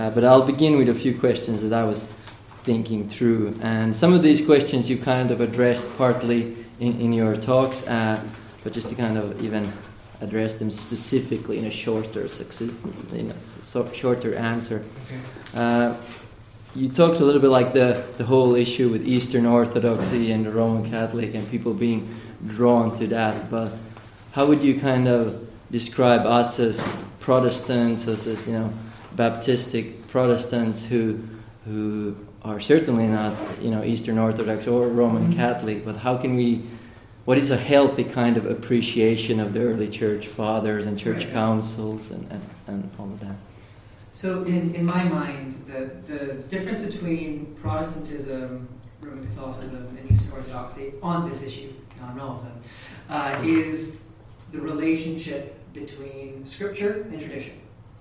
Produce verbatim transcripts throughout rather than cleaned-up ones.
Uh, but I'll begin with a few questions that I was thinking through. And some of these questions you kind of addressed partly in, in your talks, uh, but just to kind of even address them specifically in a shorter, in a so shorter answer. Okay. Uh, you talked a little bit like the, the whole issue with Eastern Orthodoxy and the Roman Catholic and people being drawn to that, but how would you kind of describe us as Protestants, as, as you know, Baptistic Protestants who who are certainly not, you know, Eastern Orthodox or Roman Catholic, but how can we, what is a healthy kind of appreciation of the early church fathers and church right. councils and, and, and all of that? So in, in my mind, the, the difference between Protestantism, Roman Catholicism, and Eastern Orthodoxy on this issue, not on all of them, uh, is the relationship between Scripture and tradition.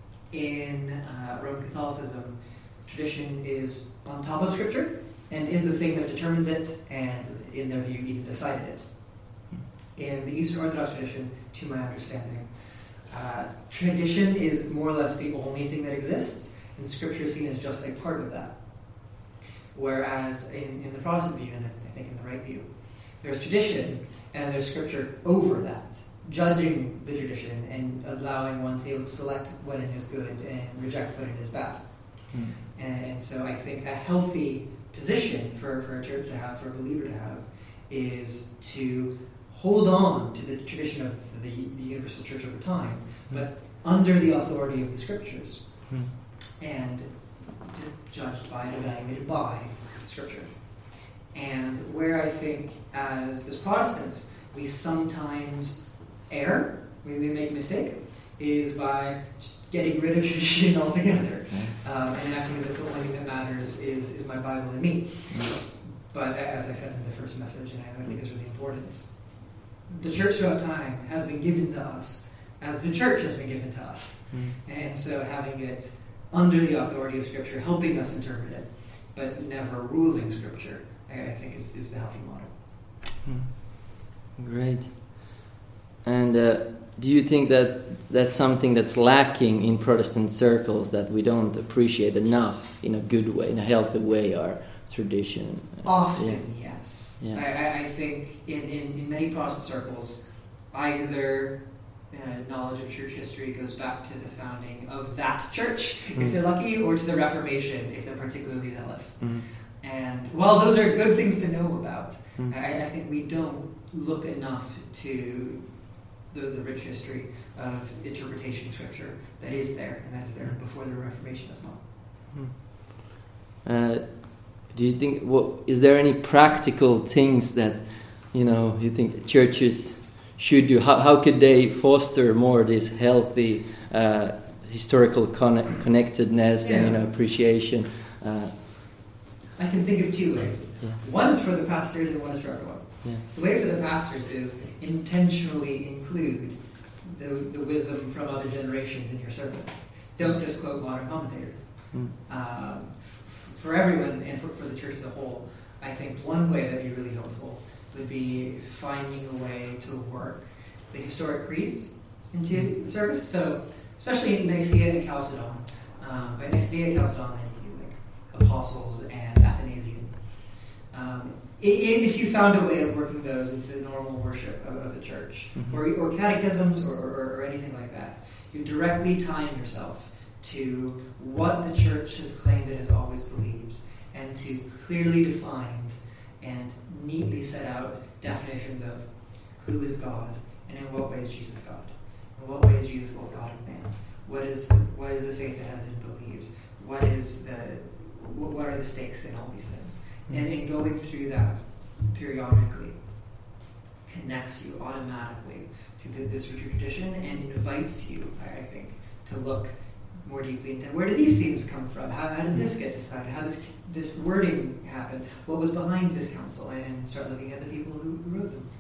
In uh, Roman Catholicism, tradition is on top of Scripture and is the thing that determines it and, in their view, even decided it. In the Eastern Orthodox tradition, to my understanding, uh, tradition is more or less the only thing that exists, and Scripture is seen as just a part of that. Whereas in, in the Protestant view, and I think in the right view, there's tradition and there's Scripture over that, judging the tradition and allowing one to be able to select when it is good and reject when it is bad. Mm. And, and so I think a healthy position for, for a church to have, for a believer to have, is to hold on to the tradition of the, the universal church over time, mm. but under the authority of the Scriptures, mm. and judged by and evaluated by Scripture. And where I think as, as Protestants, we sometimes err, we, we make a mistake, is by just getting rid of tradition altogether. Um, and acting as if the only thing that matters is, is my Bible and me. But as I said in the first message, and I think is really important, the church throughout time has been given to us as the church has been given to us. Mm. And so having it under the authority of Scripture, helping us interpret it, but never ruling Scripture, I think is, is the healthy model. Mm. Great. And uh, do you think that that's something that's lacking in Protestant circles, that we don't appreciate enough in a good way, in a healthy way, our tradition? Often, yeah. yes. Yeah. I, I think in, in, in many Protestant circles, either uh, knowledge of church history goes back to the founding of that church, mm. if they're lucky, or to the Reformation, if they're particularly zealous. Mm. And while those are good things to know about, mm. I, I think we don't look enough to The, the rich history of interpretation of Scripture that is there, and that's there before the Reformation as well. Uh, do you think, what, is there any practical things that, you know, you think churches should do? How, how could they foster more this healthy uh, historical conne- connectedness yeah. and, you know, appreciation? Uh, I can think of two ways. Yeah. One is for the pastors and one is for everyone. Yeah. The way for the pastors is intentionally include the, the wisdom from other generations in your sermons. Don't just quote modern commentators. Mm. Um, f- for everyone and for, for the church as a whole, I think one way that would be really helpful would be finding a way to work the historic creeds into mm. the service. So, especially in Nicaea and Chalcedon. Um, by Nicaea and Chalcedon, then you can do like apostles and Athanasian. Um, If you found a way of working those with the normal worship of, of the church, mm-hmm. or, or catechisms or, or, or anything like that, you're directly tying yourself to what the church has claimed it has always believed, and to clearly defined and neatly set out definitions of who is God, and in what way is Jesus God, in what way is Jesus both God and man, what is the, what is the faith that has been believed, what is the what are the stakes in all these things. And in going through that periodically connects you automatically to the, this richer tradition and invites you, I think, to look more deeply into where did these themes come from? How, how did this get decided? How did this this wording happen? What was behind this council? And start looking at the people who, who wrote them.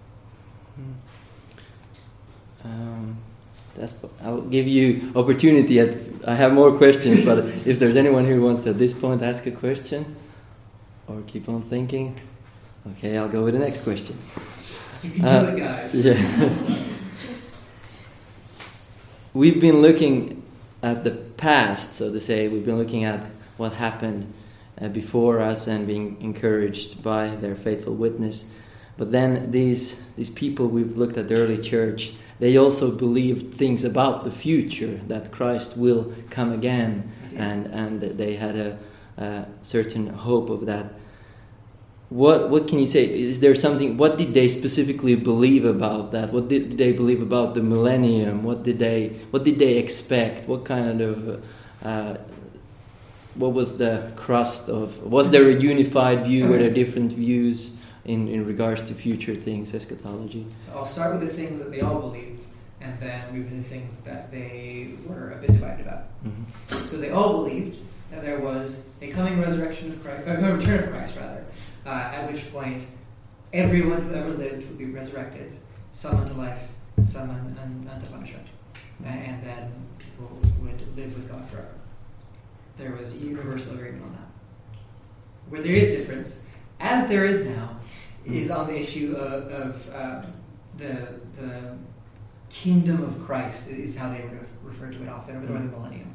Um, that's, I'll give you opportunity. At, I have more questions, but if there's anyone who wants to at this point ask a question, or keep on thinking. Okay, I'll go with the next question. You can uh, do it, guys. Yeah. We've been looking at the past, so to say. We've been looking at what happened uh, before us and being encouraged by their faithful witness. But then these these people we've looked at the early church, they also believed things about the future, that Christ will come again, and and that they had a, a certain hope of that. What what can you say? Is there something? What did they specifically believe about that? What did they believe about the millennium? What did they What did they expect? What kind of uh, what was the crust of? Was there a unified view? Were there different views in, in regards to future things, eschatology? So I'll start with the things that they all believed, and then move into things that they were a bit divided about. Mm-hmm. So they all believed that there was a coming resurrection of Christ, a coming return of Christ, rather. Uh, at which point, everyone who ever lived would be resurrected, some unto life, and some un, un, unto punishment. And then people would live with God forever. There was universal agreement on that. Where there is difference, as there is now, is on the issue of, of uh, the, the kingdom of Christ, is how they would have referred to it often, or the millennium.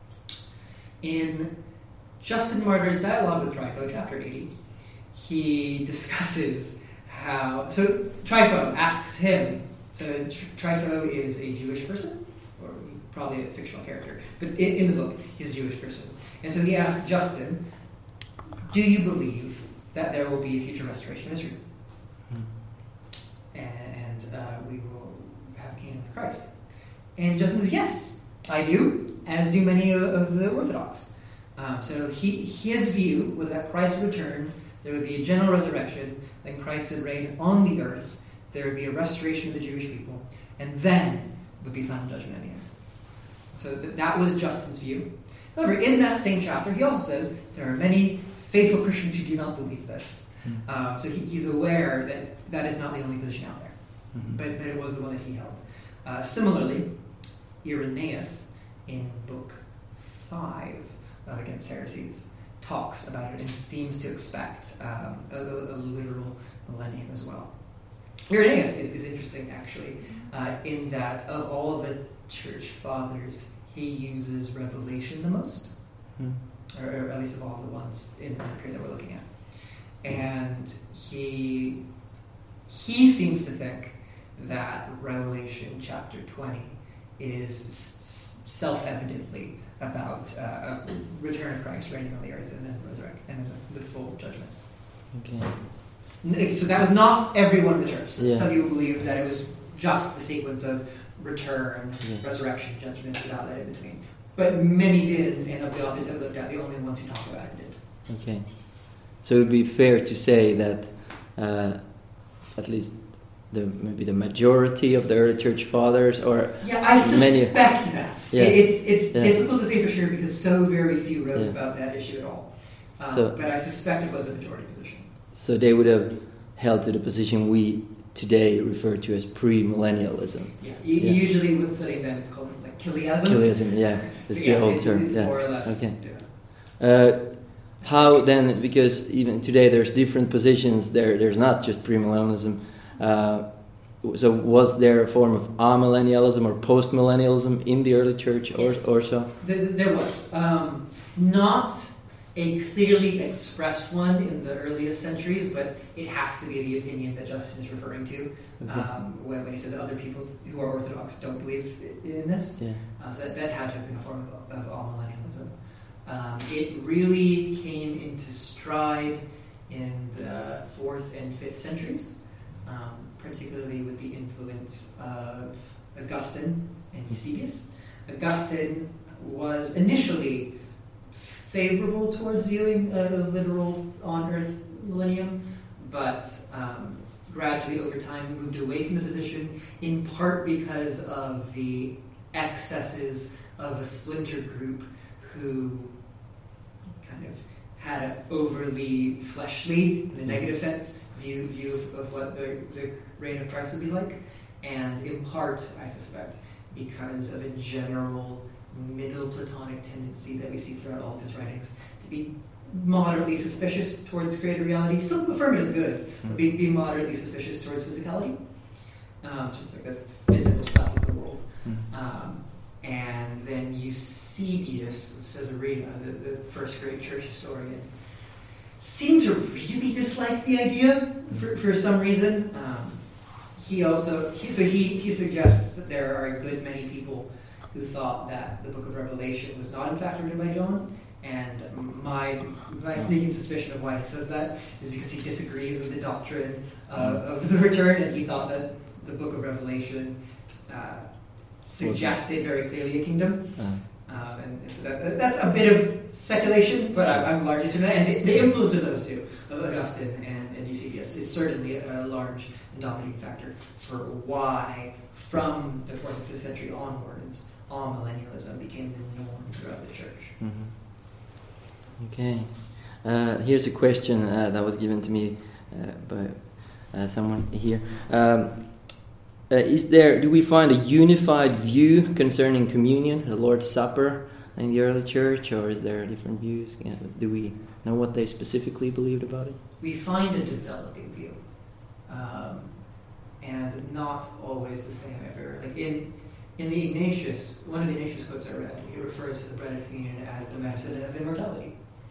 In Justin Martyr's dialogue with Trypho, chapter eighty, he discusses how... So Trypho asks him... So Trypho is a Jewish person, or probably a fictional character, but in, in the book, he's a Jewish person. And so he asks Justin, do you believe that there will be a future restoration of Israel? Hmm. And uh, we will have a kingdom with Christ. And Justin says, yes, I do, as do many of, of the Orthodox. Um, so he, his view was that Christ would return, there would be a general resurrection, then Christ would reign on the earth, there would be a restoration of the Jewish people, and then would be final judgment at the end. So th- that was Justin's view. However, in that same chapter, he also says there are many faithful Christians who do not believe this. Mm-hmm. Um, so he, he's aware that that is not the only position out there, mm-hmm. but, but it was the one that he held. Uh, similarly, Irenaeus, in book five of Against Heresies, talks about it and seems to expect um, a, a literal millennium as well. Irenaeus is, is interesting, actually, uh, in that of all the church fathers, he uses Revelation the most, hmm. or, or at least of all the ones in the time period that we're looking at. And he he seems to think that Revelation chapter twenty is s- self-evidently about uh, a return of Christ reigning on the earth and then resurrect and then the, the full judgment. Okay. So that was not everyone in the church. So yeah. Some people believed that it was just the sequence of return, yeah. resurrection, judgment, without that in between. But many did, and of the authors that looked at, the only ones who talked about it did. Okay. So it would be fair to say that uh, at least the maybe the majority of the early church fathers, or yeah, I suspect many, that. Yeah. It's it's yeah. difficult to say for sure because so very few wrote yeah. about that issue at all. Um, so, but I suspect it was a majority position. So they would have held to the position we today refer to as premillennialism. Yeah, you, yeah. usually when studying them, it's called like Chiliasm. Chiliasm, yeah, it's so, the yeah, old it's, term. It's yeah. more or less. Okay. Yeah. Uh, how then? Because even today there's different positions. There, there's not just premillennialism. Uh, so was there a form of amillennialism or postmillennialism in the early church, or yes. or so? There, there was um, not a clearly expressed one in the earliest centuries, but it has to be the opinion that Justin is referring to okay. um, when, when he says other people who are Orthodox don't believe in this. Yeah. Uh, so that, that had to have been a form of, of amillennialism. Um, it really came into stride in the fourth and fifth centuries, um, particularly with the influence of Augustine and Eusebius. Augustine was initially favorable towards viewing a literal on-earth millennium, but um, gradually over time moved away from the position, in part because of the excesses of a splinter group who kind of had an overly fleshly, in the negative sense, view view of, of what the, the reign of Christ would be like, and in part, I suspect, because of a general middle Platonic tendency that we see throughout all of his writings to be moderately suspicious towards created reality, still affirm it as good, mm-hmm. but be, be moderately suspicious towards physicality, um, towards like the physical stuff of the world. Mm-hmm. Um, And then Eusebius of Caesarea, the, the first great church historian, seemed to really dislike the idea for, for some reason. Um, he also, he, so he, he suggests that there are a good many people who thought that the book of Revelation was not in fact written by John. And my my sneaking suspicion of why he says that is because he disagrees with the doctrine uh, of the return, and he thought that the book of Revelation uh, suggested very clearly a kingdom. Um, and so that, that's a bit of speculation, but I'm, I'm largely certain. And the, the influence of those two, of Augustine and, and Eusebius, is certainly a, a large and dominating factor for why, from the fourth and fifth century onwards, amillennialism became the norm throughout the church. Mm-hmm. Okay. Uh, here's a question uh, that was given to me uh, by uh, someone here. Um, Uh, is there? Do we find a unified view concerning communion, the Lord's Supper, in the early church, or is there different views? Yeah, do we know what they specifically believed about it? We find a developing view, um, and not always the same everywhere. Like in in the Ignatius, one of the Ignatius quotes I read, he refers to the bread of communion as the medicine of immortality.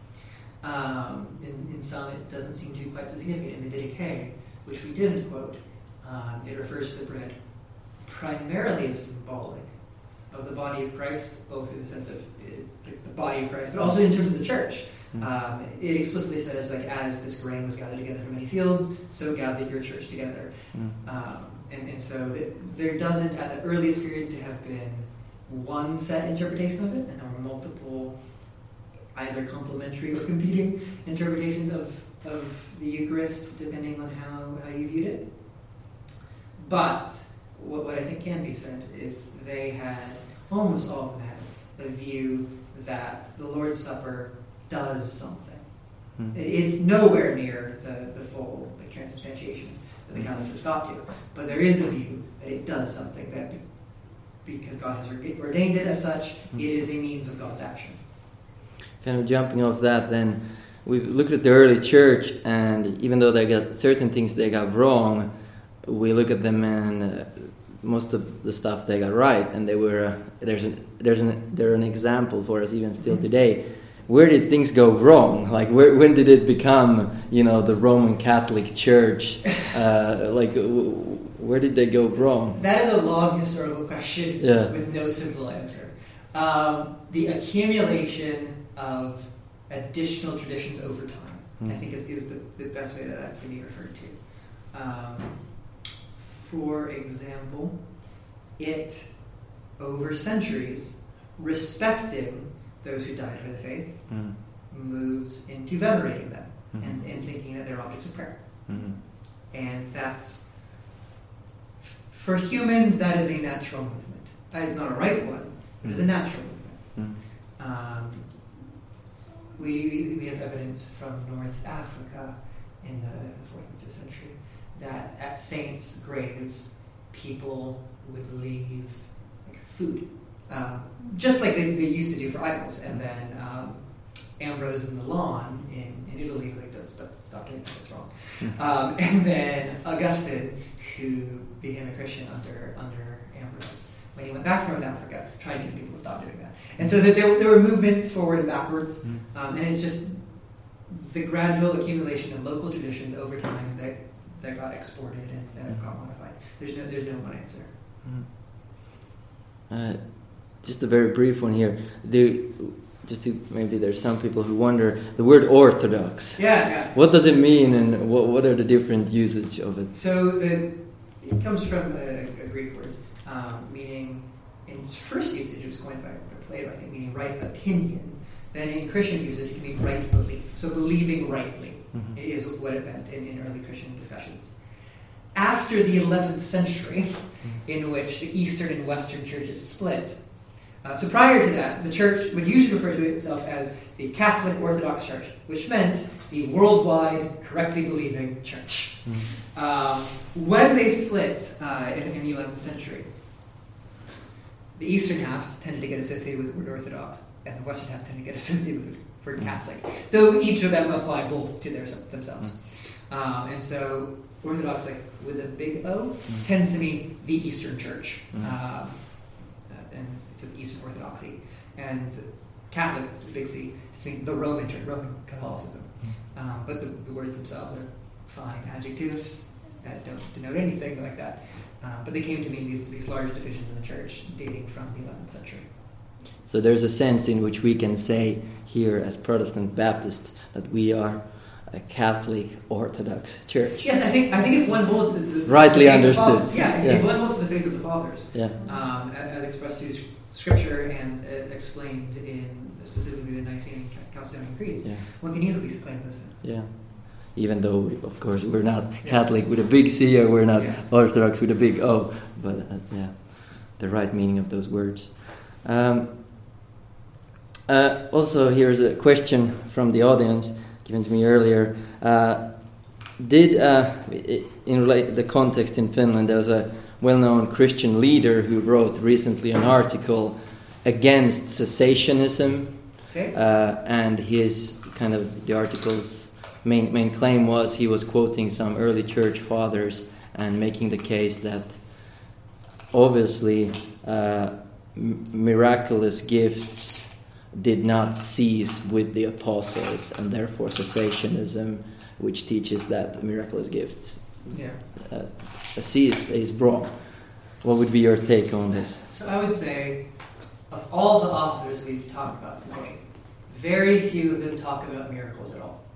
Um, in, in some, it doesn't seem to be quite so significant. In the Didache, which we didn't quote, Um, it refers to the bread primarily as symbolic of the body of Christ, both in the sense of it, the body of Christ, but also in terms of the church. Mm-hmm. Um, it explicitly says, like, as this grain was gathered together from many fields, so gathered your church together. Mm-hmm. Um, and, and so th- there doesn't, at the earliest period, to have been one set interpretation of it, and there were multiple, either complementary or competing interpretations of, of the Eucharist, depending on how, how you viewed it. But what, what I think can be said is they had, almost all of them had, a view that the Lord's Supper does something. Mm. It's nowhere near the, the full like, transubstantiation that the Catholic Church got to, but there is the view that it does something, that because God has ordained it as such, mm. it is a means of God's action. Kind of jumping off that, then, we looked at the early church, and even though they got certain things they got wrong, we look at them and uh, most of the stuff they got right, and they were uh, there's an there's an they're an example for us even still today. Where did things go wrong? Like where, when did it become, you know, the Roman Catholic Church? Uh, like w- where did they go wrong? That is a long historical question yeah. with no simple answer. Um, the accumulation of additional traditions over time, mm. I think, is, is the, the best way that that can be referred to. Um, For example, it, over centuries, respecting those who died for the faith, mm. moves into venerating them mm-hmm. and, and thinking that they're objects of prayer. Mm-hmm. And that's, for humans, that is a natural movement. It's not a right one, but mm-hmm. it's a natural movement. Mm-hmm. Um, we, we have evidence from North Africa in the fourth and fifth century that at saints' graves, people would leave like food, um, just like they, they used to do for idols. And then um, Ambrose of Milan in, in Italy, like, does stop, stop doing that, that's wrong. Um, and then Augustine, who became a Christian under under Ambrose, when he went back to North Africa, tried to get people to stop doing that. And so that there, there were movements forward and backwards, um, and it's just the gradual accumulation of local traditions over time that that got exported and that mm-hmm. got modified. There's no, there's no one answer. Mm-hmm. Uh, just a very brief one here. Do, just to, maybe there's some people who wonder, the word Orthodox. Yeah, yeah. What does it mean, and what what are the different usage of it? So the, it comes from a, a Greek word, um, meaning, in its first usage, it was coined by, by Plato, I think, meaning right opinion. Then in Christian usage, it can mean right belief. So believing rightly. Mm-hmm. Is what it meant in, in early Christian discussions. After the eleventh century, mm-hmm. in which the Eastern and Western churches split, uh, so prior to that, the church would usually refer to itself as the Catholic Orthodox Church, which meant the worldwide, correctly believing church. Mm-hmm. Um, when they split uh, in, in the eleventh century, the Eastern half tended to get associated with the word Orthodox, and the Western half tended to get associated with the word Catholic, though each of them apply both to their, themselves. Mm. Um, and so Orthodox, like with a big O, mm. tends to mean the Eastern Church. Mm. Uh, and it's, it's of Eastern Orthodoxy. And Catholic, big C, just means the Roman Church, Roman Catholicism. Um, but the, the words themselves are fine adjectives that don't denote anything like that. Uh, but they came to mean these, these large divisions in the church dating from the eleventh century. So there's a sense in which we can say here as Protestant Baptists that we are a Catholic Orthodox church. Yes, I think I think if one holds the, the rightly the faith understood. Of the fathers, yeah, yeah, if one holds to the faith of the fathers, yeah, um, as expressed through Scripture and uh, explained in specifically the Nicene and Chalcedonian creeds, yeah, one can easily claim those things. yeah. Even though, we, of course, we're not Yeah. Catholic with a big C, or we're not Yeah. Orthodox with a big O, but uh, yeah, the right meaning of those words. Um, uh, also, here's a question from the audience given to me earlier. Uh, did uh, in relate the context in Finland, there was a well-known Christian leader who wrote recently an article against cessationism, Okay. uh, and his kind of the article's main main claim was he was quoting some early church fathers and making the case that obviously uh, m- miraculous gifts did not cease with the apostles, and therefore cessationism, which teaches that miraculous gifts Yeah. uh, ceased, is wrong. What would be your take on this? So I would say, of all the authors we've talked about today, very few of them talk about miracles at all.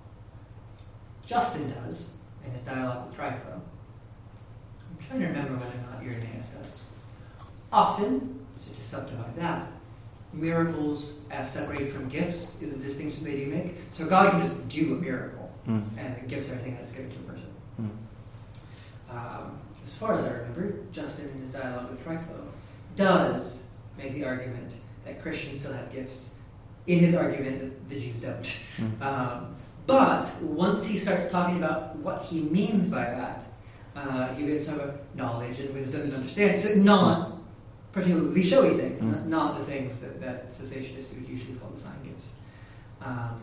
Justin does in his dialogue with Trypho. I'm trying to remember whether or not Irenaeus does. Often, so to subdivide that, miracles as separated from gifts is a distinction they do make. So God can just do a miracle, Mm. and the gifts are a thing that's given to a person. Mm. Um, as far as I remember, Justin in his dialogue with Trypho does make the argument that Christians still have gifts. In his argument, that the Jews don't. Mm. Um, but once he starts talking about what he means by that, uh, he begins to talk about knowledge and wisdom and understanding. So not particularly showy things, Mm. not, not the things that, that cessationists would usually call the sign gifts. Um,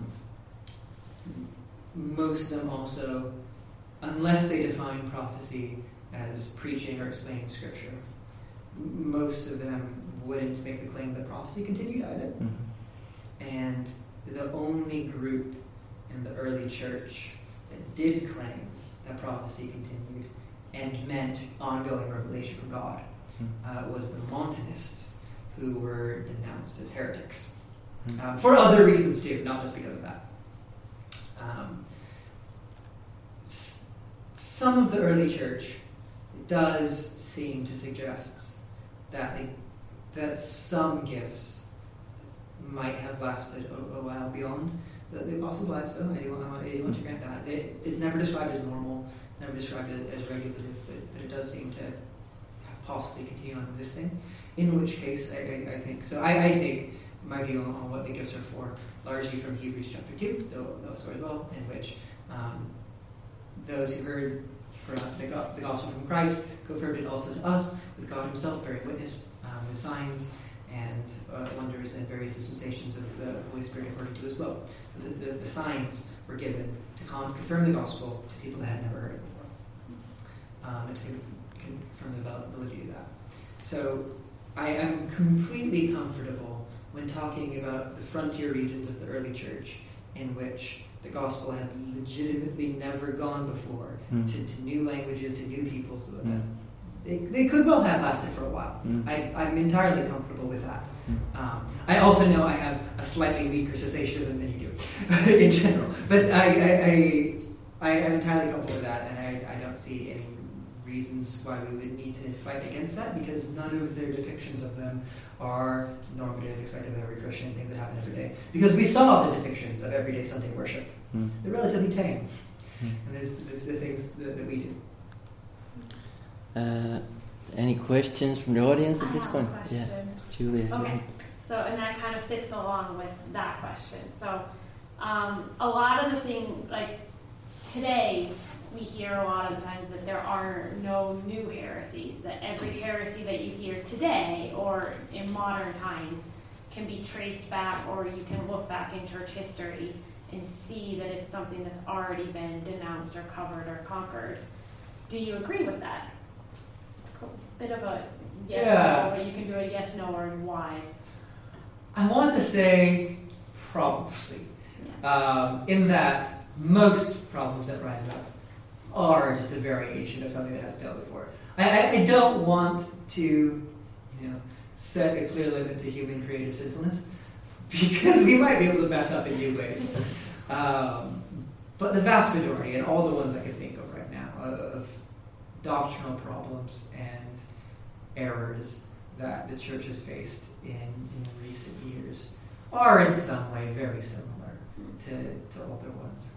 most of them also, unless they define prophecy as preaching or explaining Scripture, m- most of them wouldn't make the claim that prophecy continued either. Mm. And the only group in the early church that did claim that prophecy continued and meant ongoing revelation from God uh, was the Montanists, who were denounced as heretics. Mm. Um, for other reasons too, not just because of that. Um, s- some of the early church does seem to suggest that they, that some gifts might have lasted a, a while beyond the, the apostles' lives, though. I do, want, I do want to grant that. It, it's never described as normal, never described as regulative, but, but it does seem to possibly continue on existing. In which case, I, I, I think so. I, I take my view on, on what the gifts are for largely from Hebrews chapter two, though elsewhere as well, in which um, those who heard from the, go- the gospel from Christ confirmed it also to us, with God Himself bearing witness um, with signs and uh, wonders and various dispensations of the Holy Spirit according to His will. The, the, the signs were given to con- confirm the gospel to people that had never heard it before, um, and to confirm the val- validity of that. So I am completely comfortable when talking about the frontier regions of the early church in which the gospel had legitimately never gone before Mm. to, to new languages, to new peoples. Mm. They, they could well have lasted for a while. Mm. I, I'm entirely comfortable with that. Mm. Um, I also know I have a slightly weaker cessationism than you do in general. But I, I, I, I am entirely comfortable with that, and I, I don't see any reasons why we would need to fight against that, because none of their depictions of them are normative, expected of every Christian, things that happen every day. Because we saw the depictions of everyday Sunday worship. Mm. They're relatively tame, Mm. and the, the, the things that, that we do. Uh, any questions from the audience at I this have point? a question. Yeah, Julia. Okay, so and that kind of fits along with that question. So um, a lot of the thing, like today, we hear a lot of times that there are no new heresies, that every heresy that you hear today or in modern times can be traced back, or you can look back in church history and see that it's something that's already been denounced or covered or conquered. Do you agree with that? a bit of a yes Yeah. no, but you can do a yes, no, or why. I want to say probably. Yeah. Um, in that most problems that rise up are just a variation of something that hasn't dealt before. I, I, I don't want to, you know, set a clear limit to human creative sinfulness, because we might be able to mess up in new ways. Um, but the vast majority, and all the ones I can think of right now, of doctrinal problems and errors that the church has faced in, in recent years are in some way very similar to, to older ones.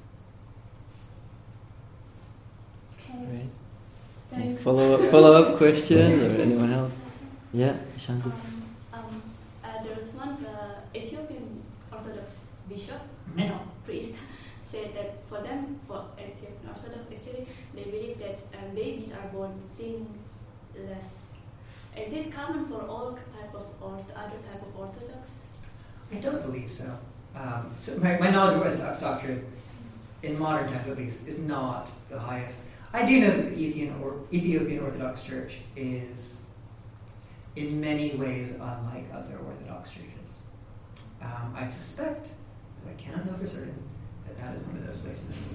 Okay. Right. Thanks. Follow up, follow up questions or anyone else? Yeah, Shanti. Um, um, uh, there was once an Ethiopian Orthodox bishop, Mhm. I know, priest, said that for them, for Ethiopian Orthodox, actually, they believe that um, babies are born sinless. Is it common for all type of or other type of Orthodox? I don't believe so. Um, so my, my knowledge of Orthodox doctrine, in modern times at least, is not the highest. I do know that the Ethiopian, or Ethiopian Orthodox Church is, in many ways, unlike other Orthodox churches. Um, I suspect, but I cannot know for certain, that that is one of those places.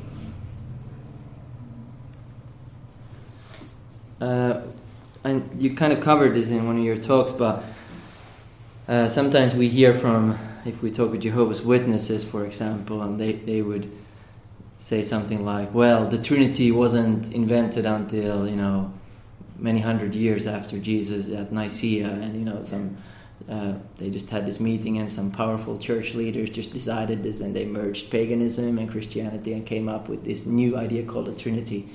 Uh, and you kind of covered this in one of your talks, but uh, sometimes we hear from, if we talk with Jehovah's Witnesses, for example, and they, they would say something like, well, the Trinity wasn't invented until, you know, many hundred years after Jesus at Nicaea, and, you know, some uh, they just had this meeting and some powerful church leaders just decided this, and they merged paganism and Christianity and came up with this new idea called the Trinity.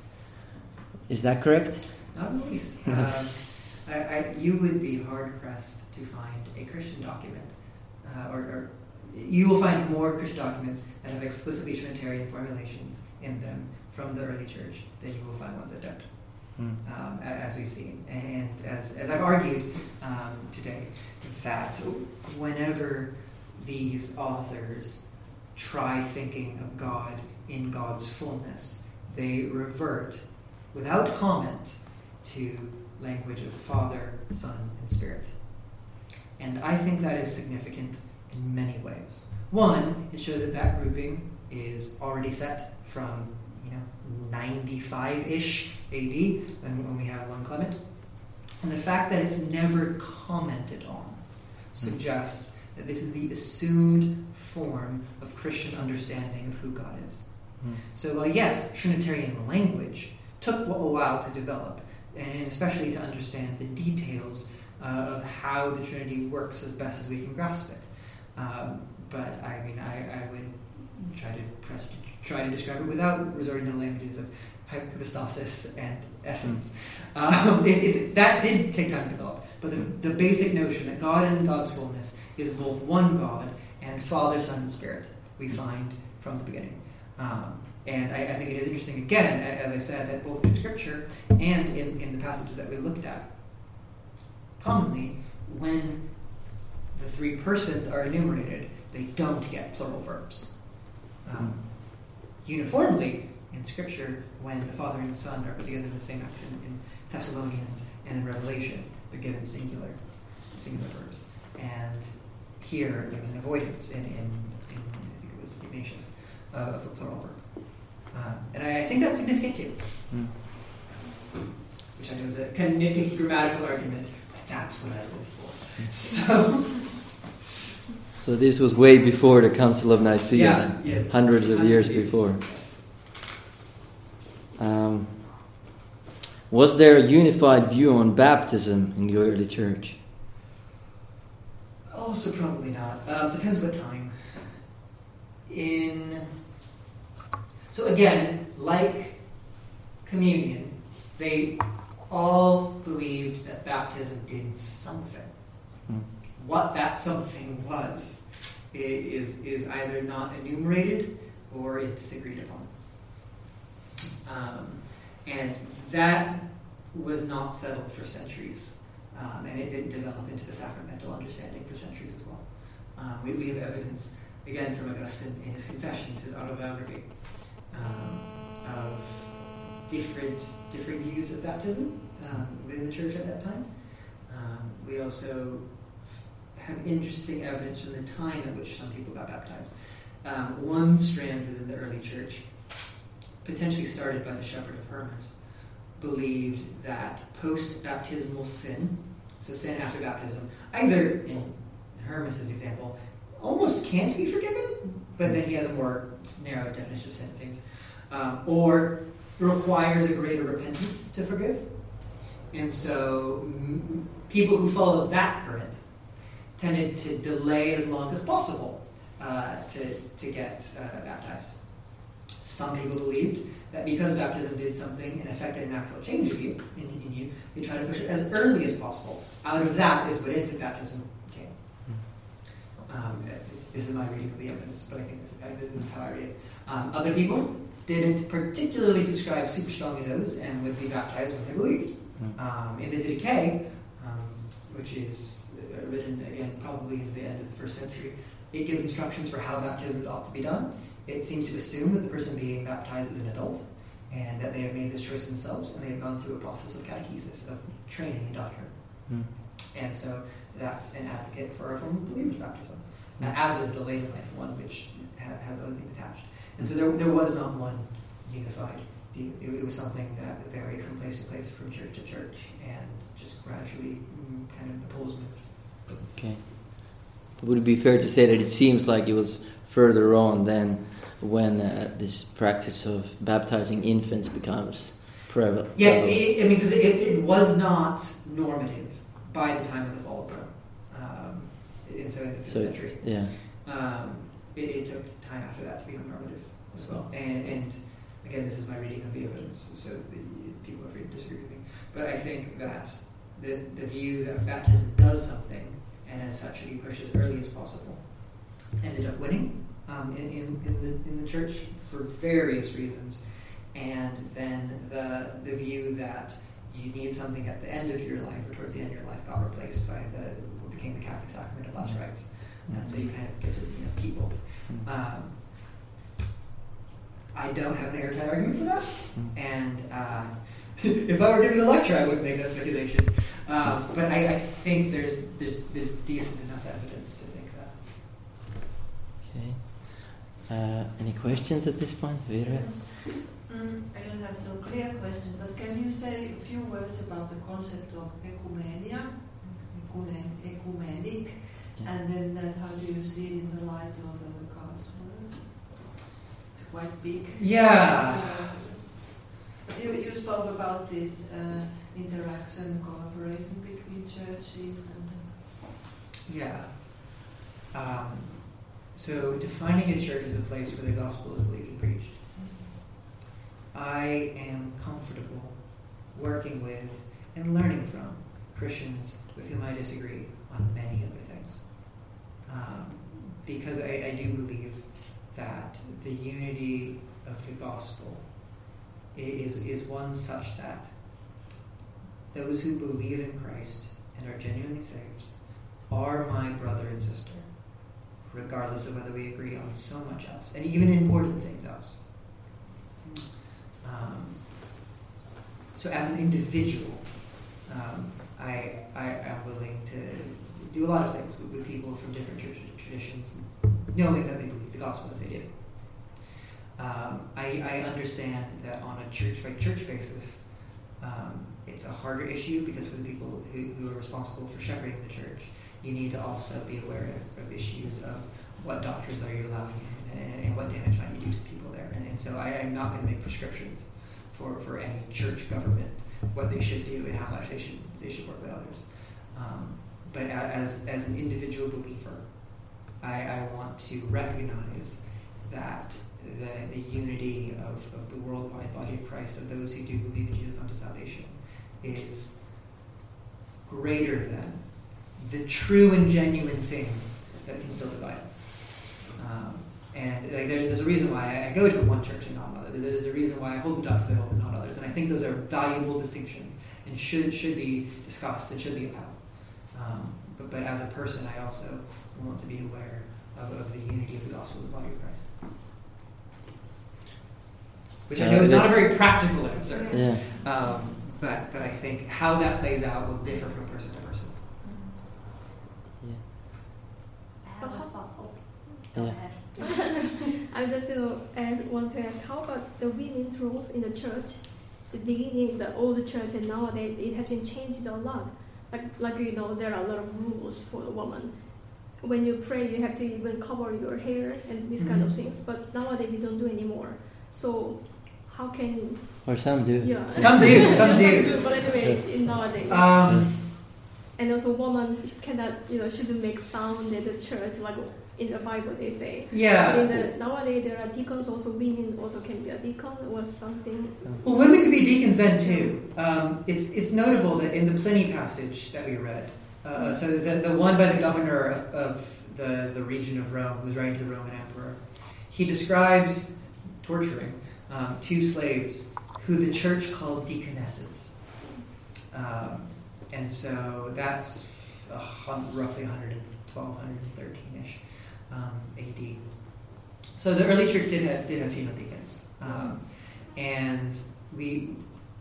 Is that correct? Not in the least. um, I, I, you would be hard-pressed to find a Christian document, uh, or, or you will find more Christian documents that have explicitly Trinitarian formulations in them from the early church than you will find ones that don't, Mm. um, as we've seen. And as, as I've argued um, today, that whenever these authors try thinking of God in God's fullness, they revert without comment to language of Father, Son, and Spirit. And I think that is significant in many ways. One, it shows that that grouping is already set from, you know, ninety-five-ish A D, when, when we have one Clement. And the fact that it's never commented on suggests that this is the assumed form of Christian understanding of who God is. Mm. So, while yes, Trinitarian language took a while to develop, and especially to understand the details uh, of how the Trinity works as best as we can grasp it. Um, but I mean, I, I would try to press, try to describe it without resorting to the languages of hypostasis and essence. Um, it, it, that did take time to develop, but the, the basic notion that God in God's fullness is both one God and Father, Son, and Spirit we find from the beginning. Um, and I, I think it is interesting, again, as I said, that both in Scripture and in, in the passages that we looked at, commonly, when the three persons are enumerated, they don't get plural verbs. Um, uniformly, in Scripture, when the Father and the Son are put together in the same action in Thessalonians and in Revelation, they're given singular, singular verbs. And here, there was an avoidance in, in, in I think it was Ignatius, uh, of a plural verb. Um, and I, I think that's significant too. Mm. Which I know is a kind of nitpicky grammatical argument, but that's what I live for. So, So this was way before the Council of Nicaea, yeah, yeah. hundreds of Hundreds years of years. before. Yes. Um, was there a unified view on baptism in the early church? Also, probably not. Um, depends what time. In so again, like communion, they all believed that baptism did something. Mm. What that something was is is either not enumerated or is disagreed upon. Um, and that was not settled for centuries. Um, and it didn't develop into the sacramental understanding for centuries as well. Um, we, we have evidence, again, from Augustine in his Confessions, his autobiography, um, of different different views of baptism um, within the church at that time. Um, we also have interesting evidence from the time at which some people got baptized. Um, one strand within the early church, potentially started by the shepherd of Hermas, believed that post-baptismal sin, so sin after baptism, either, in Hermas's example, almost can't be forgiven, but then he has a more narrow definition of sin, it seems, um, or requires a greater repentance to forgive. And so m- people who followed that current tended to delay as long as possible uh, to, to get uh, baptized. Some people believed that because baptism did something and affected a natural change in you, in, in you, they tried to push it as early as possible. Out of that is what infant baptism came. Um, this is my reading of the evidence, but I think this, this is how I read it. Um, other people didn't particularly subscribe super strongly to those and would be baptized when they believed. Um, in the Didache, um, which is written again probably in the end of the first century, it gives instructions for how baptism ought to be done. It seemed to assume that the person being baptized is an adult and that they have made this choice themselves and they have gone through a process of catechesis, of training in doctrine. Mm. And so that's an advocate for a form of believer's baptism, mm. uh, as is the later life one, which ha- has other things attached. And so there, there was not one unified view. It, it was something that varied from place to place, from church to church, and just gradually mm, kind of the poles moved. Okay. Would it be fair to say that it seems like it was further on than when uh, this practice of baptizing infants becomes prevalent? Yeah, it, I mean, because it, it was not normative by the time of the fall of Rome. Um, and so in the fifth so century. Yeah. Um, it, it took time after that to become normative as well. And, and again, this is my reading of the evidence, so the, people are free to disagree with me. But I think that the, the view that baptism does something, and as such should be pushed as early as possible, ended up winning um, in, in, in, the, in the church for various reasons. And then the the view that you need something at the end of your life or towards the end of your life got replaced by the what became the Catholic sacrament of last rites. And so you kind of get to you know, keep both. Um, I don't have an airtight argument for that. And uh, if I were giving a lecture, I wouldn't make that speculation. Um, but I, I think there's, there's there's decent enough evidence to think that. Okay. Uh, any questions at this point, Vera? Mm, I don't have some clear question, but can you say a few words about the concept of ecumenia, ecumen, ecumenic, yeah. and then that how do you see it in the light of the gospel? It's quite big. Yeah. But you, you spoke about this uh, interaction, collaboration between churches and. Yeah. Um, so defining a church as a place where the gospel is believed and preached. I am comfortable working with and learning from Christians with whom I disagree on many other things. Um, because I, I do believe that the unity of the gospel is, is one such that those who believe in Christ and are genuinely saved are my brother and sister, regardless of whether we agree on so much else, and even important things else. Um, so as an individual, um, I, I am willing to do a lot of things with, with people from different church traditions, knowing that they believe the gospel if they do. Um, I, I understand that on a church-by-church basis, um, it's a harder issue because for the people who, who are responsible for shepherding the church, you need to also be aware of, of issues of what doctrines are you allowing in and, and what damage might you do to people there. And, and so I am not going to make prescriptions for, for any church government, what they should do and how much they should they should work with others. Um, but as as an individual believer, I, I want to recognize that the, the unity of, of the worldwide body of Christ, of those who do believe in Jesus unto salvation, is greater than the true and genuine things that can still divide us. Um, and like, there, there's a reason why I go to one church and not another. There's a reason why I hold the doctrines I hold and not others. And I think those are valuable distinctions and should should be discussed and should be upheld. Um, but, but as a person, I also want to be aware of, of the unity of the gospel of the body of Christ. which I Uh, know is not a this- very practical answer. Yeah. Um, but, but I think how that plays out will differ from person to person. I have a thought. Oh, Yeah. go ahead. I just you know, ask, want to ask, how about the women's roles in the church? The beginning, the old church, and nowadays it has been changed a lot. Like, like you know, there are a lot of rules for a woman. When you pray, you have to even cover your hair and these kind of Mhm. things. But nowadays we don't do anymore. So, how can Or some do. yeah? Some do, some do. But anyway, in nowadays. Um, And also, woman cannot, you know, shouldn't make sound at the church, like in the Bible they say. yeah. But in the, nowadays, there are deacons. Also, women also can be a deacon or something. Well, women could be deacons then too. Um, it's it's notable that in the Pliny passage that we read, uh, so the, the one by the governor of, of the, the region of Rome, who was writing to the Roman emperor, he describes torturing um, two slaves who the church called deaconesses. Um, and so that's a hun- roughly one twelve, one thirteen-ish um, A D. So the early church did have, did have female deacons. Um, and we,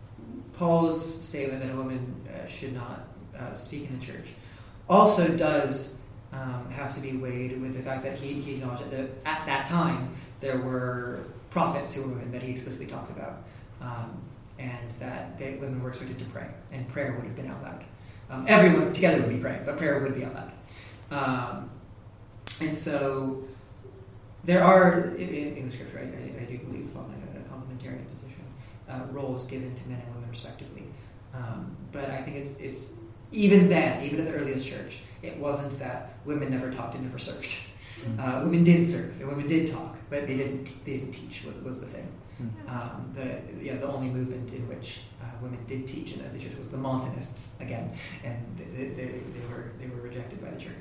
Paul's statement that a woman uh, should not uh, speak in the church also does um, have to be weighed with the fact that he, he acknowledged that the, at that time there were prophets who were women that he explicitly talks about, um, and that they, women were expected to pray, and prayer would have been out loud. Um, everyone together would be praying, but prayer would be out loud. Um, and so there are, in, in the scripture, I, I, I do believe, following a, a complementarian position, uh, roles given to men and women respectively. Um, but I think it's it's even then, even in the earliest church, it wasn't that women never taught and never served. Uh, women did serve and women did talk, but they didn't they didn't teach. Was, was the thing. Um, the yeah the only movement in which uh, women did teach in the early church was the Montanists again, and they, they, they were they were rejected by the church.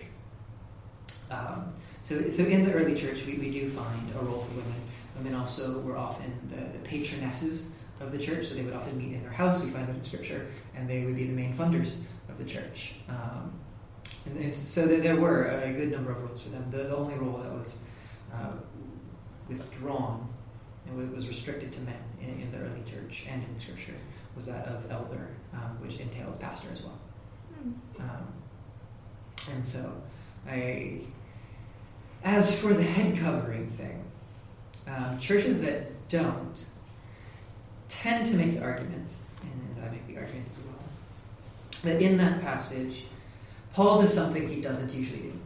Um, so so in the early church, we, we do find a role for women. Women also were often the, the patronesses of the church, so they would often meet in their house. We find that in scripture, and they would be the main funders of the church. Um, and, and so there, there were a good number of roles for them. The, the only role that was uh, withdrawn and was restricted to men in, in the early church and in scripture was that of elder, um, which entailed pastor as well. Um, and so, I, as for the head covering thing, um, churches that don't tend to make the argument, and I make the argument as well, that in that passage, Paul does something he doesn't usually do.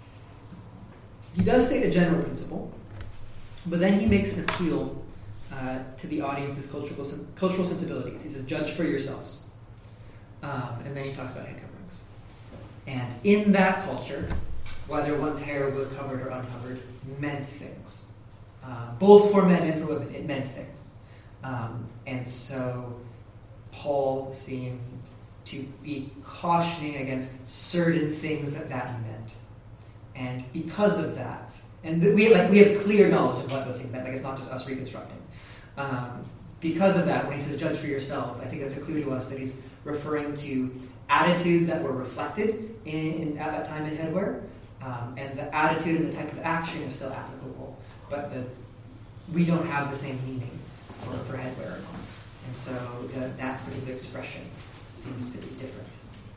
He does state a general principle, but then he makes an appeal uh, to the audience's cultural cultural sensibilities. He says, "Judge for yourselves," um, and then he talks about head coverings. And in that culture, whether one's hair was covered or uncovered meant things, uh, both for men and for women. It meant things, um, and so Paul seemed to be cautioning against certain things that that meant, and because of that. And th- we like we have clear knowledge of what those things meant. Like it's not just us reconstructing. Um, because of that, when he says "judge for yourselves," I think that's clear to us that he's referring to attitudes that were reflected in, in at that time in headwear, um, and the attitude and the type of action is still applicable, but the we don't have the same meaning for, for headwear, and so the, that particular expression seems to be different.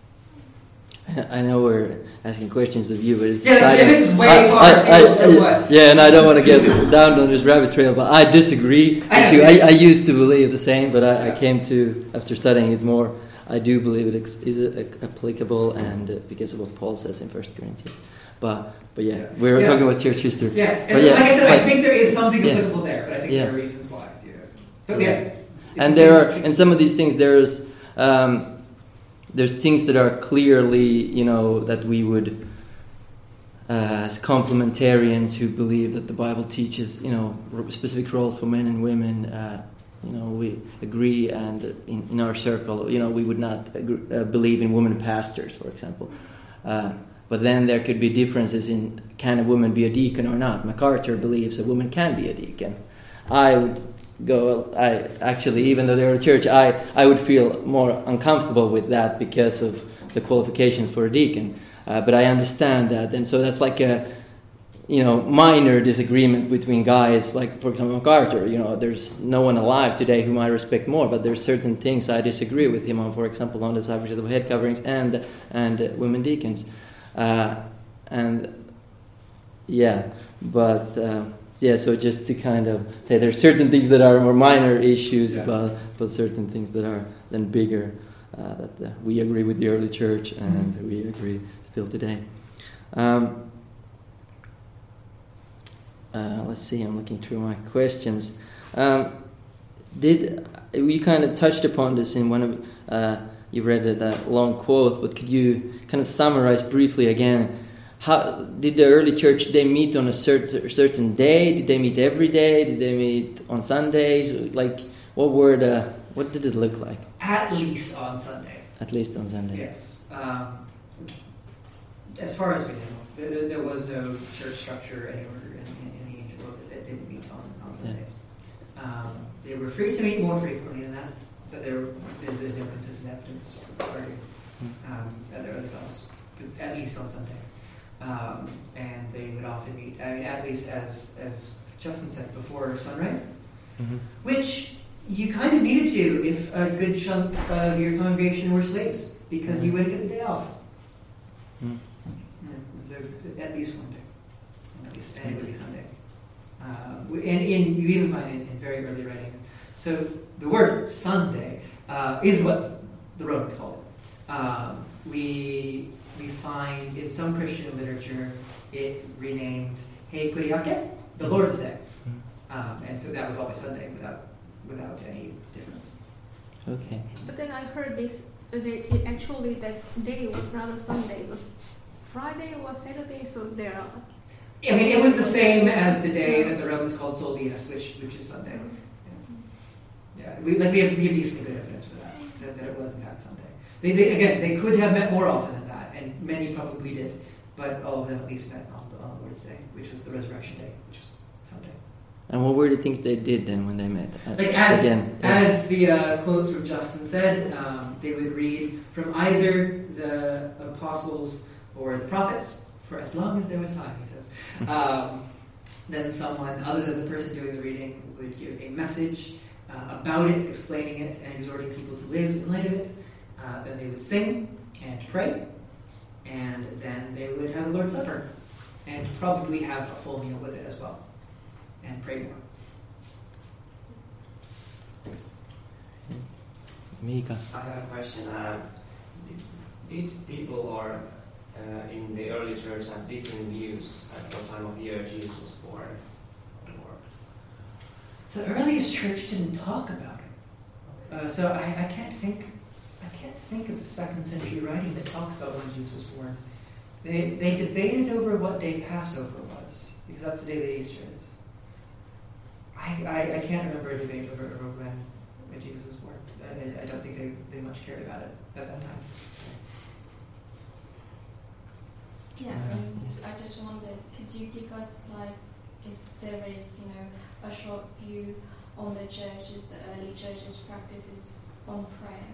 I know we're asking questions of you, but it's Yeah, yeah, this is way I, far I, afield I, from I, what- Yeah, and I don't want to get down on this rabbit trail, but I disagree. I with know. you. I, I used to believe the same, but I, I Yeah. came to, after studying it more, I do believe it ex- is uh, applicable, and uh, because of what Paul says in First Corinthians. But but yeah, Yeah. we were Yeah. talking about church history. Yeah, and But yeah, like I said, I but- think there is something yeah. applicable there, but I think Yeah. there are reasons why. Yeah. But Yeah. yeah, it's And a there are, thing. and some of these things, there's um, there's things that are clearly, you know, that we would, uh, as complementarians who believe that the Bible teaches, you know, r- specific roles for men and women, uh, you know, we agree, and in, in our circle, you know, we would not agree, uh, believe in women pastors, for example. Uh, but then there could be differences in, can a woman be a deacon or not? MacArthur believes a woman can be a deacon. I would go, I actually, even though they're a church, I, I would feel more uncomfortable with that because of the qualifications for a deacon. Uh, but I understand that, and so that's like a, you know, minor disagreement between guys, like, for example, MacArthur. You know, there's no one alive today whom I respect more, but there's certain things I disagree with him on, for example, on the subject of head coverings and and uh, women deacons. Uh, and, yeah, but, uh, yeah, so just to kind of say there's certain things that are more minor issues, yeah. but, but certain things that are then bigger, uh, that uh, we agree with the early church and mm-hmm. we agree still today. Um, Uh, let's see, I'm looking through my questions. Um, did you kind of touched upon this in one of uh, you read that long quote, but could you kind of summarize briefly again? How did the early church, did they meet on a certain certain day? Did they meet every day? Did they meet on Sundays? Like, what were the what did it look like? At least on Sunday. At least on Sunday. Yes. Um, as far as we know, there, there was no church structure anywhere. Didn't meet on, on Sundays. Yeah. Um, they were free to meet more frequently than that, but there, there's, there's no consistent evidence regarding um, at their early times, at least on Sunday. Um, and they would often meet, I mean, at least as as Justin said, before sunrise, mm-hmm. which you kind of needed to if a good chunk of your congregation were slaves, because mm-hmm. you wouldn't get the day off. Mm-hmm. Yeah, so at least one day, at least, and it would be Sunday. Uh, and in, you even find it in very early writing. So the word Sunday uh, is what the Romans called it. Um, we we find in some Christian literature it renamed Hei Kuriake, the Lord's Day, um, and so that was always Sunday without without any difference. Okay. But then I heard this. Uh, they, it actually, that day was not a Sunday. It was Friday or Saturday. So there are. I mean, it was the same as the day that the Romans called Sol Dies, which which is Sunday. Yeah, yeah. We, like we have we have decently good evidence for that, that, that it was in fact Sunday. They, they again, they could have met more often than that, and many probably did, but all of them at least met on the, on the Lord's Day, which was the Resurrection Day, which was Sunday. And what were the things they did then when they met? Like as again, as the uh, quote from Justin said, um, they would read from either the apostles or the prophets. For as long as there was time, he says. Um, then someone, other than the person doing the reading, would give a message uh, about it, explaining it, and exhorting people to live in light of it. Uh, then they would sing and pray, and then they would have the Lord's Supper, and probably have a full meal with it as well, and pray more. Mika. I have a question. Uh, did, did people or Uh, in the early church have different views at what time of year Jesus was born? Or the earliest church didn't talk about it, uh, so I, I can't think. I can't think of a second century writing that talks about when Jesus was born. They they debated over what day Passover was, because that's the day that Easter is. I I, I can't remember a debate over, over when when Jesus was born. I, I don't think they, they much cared about it at that time. Yeah, um, I just wondered, could you give us, like, if there is, you know, a short view on the churches, the early churches' practices on prayer?